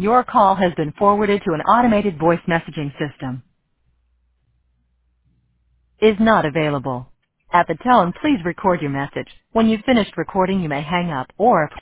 Your call has been forwarded to an automated voice messaging system. Is not available. At the tone, please record your message. When you've finished recording, you may hang up or